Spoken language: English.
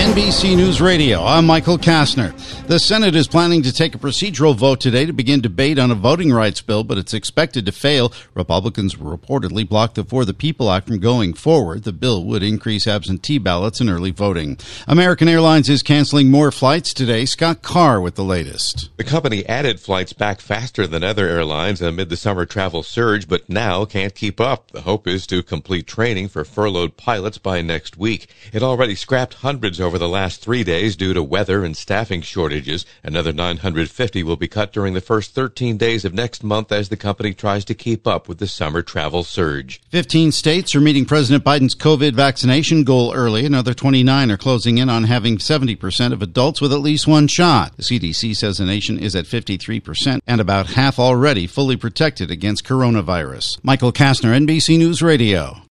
NBC News Radio, I'm Michael Kastner. The Senate is planning to take a procedural vote today to begin debate on a voting rights bill, but it's expected to fail. Republicans reportedly blocked the For the People Act from going forward. The bill would increase absentee ballots and early voting. American Airlines is canceling more flights today. Scott Carr with the latest. The company added flights back faster than other airlines amid the summer travel surge, but now can't keep up. The hope is to complete training for furloughed pilots by next week. It already scrapped hundreds over the last 3 days due to weather and staffing shortages. Another 950 will be cut during the first 13 days of next month as the company tries to keep up with the summer travel surge. 15 states are meeting President Biden's COVID vaccination goal early. Another 29 are closing in on having 70% of adults with at least one shot. The CDC says the nation is at 53% and about half already fully protected against coronavirus. Michael Kastner, NBC News Radio.